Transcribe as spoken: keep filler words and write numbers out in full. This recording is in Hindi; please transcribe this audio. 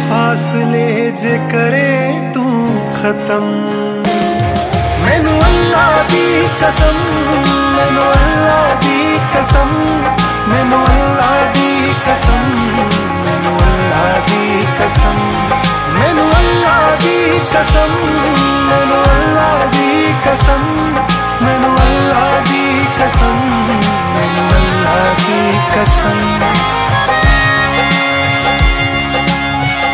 फासले जे करे तू खत्म। मैनू अल्लाह दी कसम, मैनू अल्लाह दी कसम, मैनू अल्लाह दी कसम, मैनू अल्लाह दी कसम, मैनू अल्लाह दी कसम, मैनू अल्लाह दी कसम।